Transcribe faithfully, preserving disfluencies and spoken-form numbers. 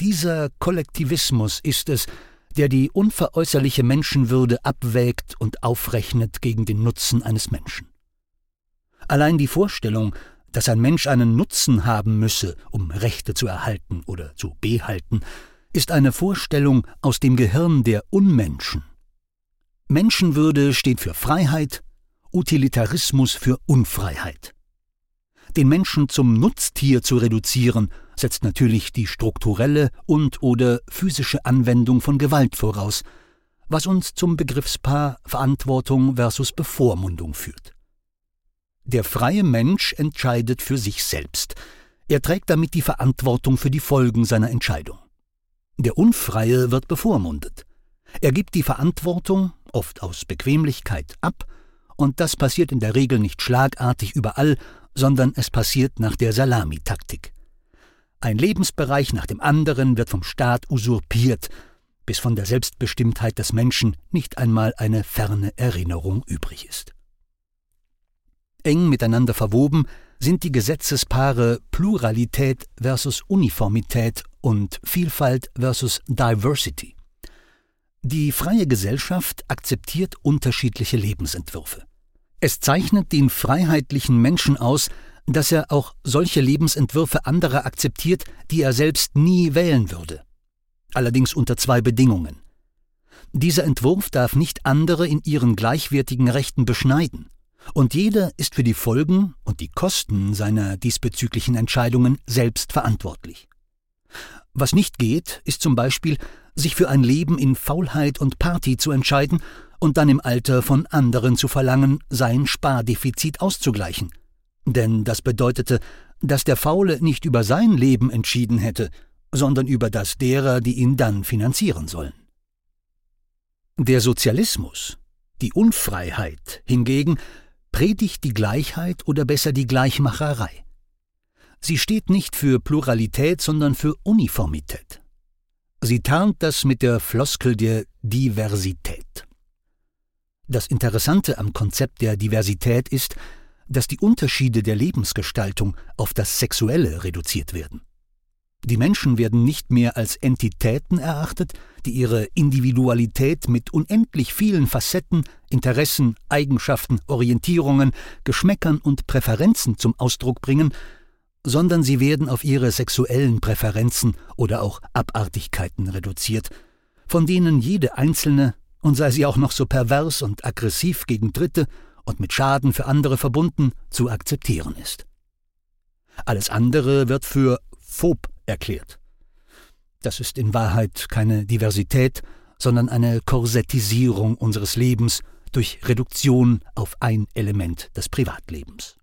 Dieser Kollektivismus ist es, der die unveräußerliche Menschenwürde abwägt und aufrechnet gegen den Nutzen eines Menschen. Allein die Vorstellung, dass ein Mensch einen Nutzen haben müsse, um Rechte zu erhalten oder zu behalten, ist eine Vorstellung aus dem Gehirn der Unmenschen. Menschenwürde steht für Freiheit, Utilitarismus für Unfreiheit. Den Menschen zum Nutztier zu reduzieren, setzt natürlich die strukturelle und/oder physische Anwendung von Gewalt voraus, was uns zum Begriffspaar Verantwortung versus Bevormundung führt. Der freie Mensch entscheidet für sich selbst. Er trägt damit die Verantwortung für die Folgen seiner Entscheidung. Der Unfreie wird bevormundet. Er gibt die Verantwortung, oft aus Bequemlichkeit, ab, und das passiert in der Regel nicht schlagartig überall, sondern es passiert nach der Salamitaktik. Ein Lebensbereich nach dem anderen wird vom Staat usurpiert, bis von der Selbstbestimmtheit des Menschen nicht einmal eine ferne Erinnerung übrig ist. Eng miteinander verwoben sind die Gesetzespaare Pluralität versus Uniformität und Vielfalt versus Diversity. Die freie Gesellschaft akzeptiert unterschiedliche Lebensentwürfe. Es zeichnet den freiheitlichen Menschen aus, dass er auch solche Lebensentwürfe anderer akzeptiert, die er selbst nie wählen würde. Allerdings unter zwei Bedingungen. Dieser Entwurf darf nicht andere in ihren gleichwertigen Rechten beschneiden, und jeder ist für die Folgen und die Kosten seiner diesbezüglichen Entscheidungen selbst verantwortlich. Was nicht geht, ist zum Beispiel, sich für ein Leben in Faulheit und Party zu entscheiden und dann im Alter von anderen zu verlangen, sein Spardefizit auszugleichen. Denn das bedeutete, dass der Faule nicht über sein Leben entschieden hätte, sondern über das derer, die ihn dann finanzieren sollen. Der Sozialismus, die Unfreiheit hingegen, predigt die Gleichheit oder besser die Gleichmacherei. Sie steht nicht für Pluralität, sondern für Uniformität. Sie tarnt das mit der Floskel der Diversität. Das Interessante am Konzept der Diversität ist, dass die Unterschiede der Lebensgestaltung auf das Sexuelle reduziert werden. Die Menschen werden nicht mehr als Entitäten erachtet, die ihre Individualität mit unendlich vielen Facetten, Interessen, Eigenschaften, Orientierungen, Geschmäckern und Präferenzen zum Ausdruck bringen, sondern sie werden auf ihre sexuellen Präferenzen oder auch Abartigkeiten reduziert, von denen jede einzelne, und sei sie auch noch so pervers und aggressiv gegen Dritte und mit Schaden für andere verbunden, zu akzeptieren ist. Alles andere wird für phob erklärt. Das ist in Wahrheit keine Diversität, sondern eine Korsettisierung unseres Lebens durch Reduktion auf ein Element des Privatlebens.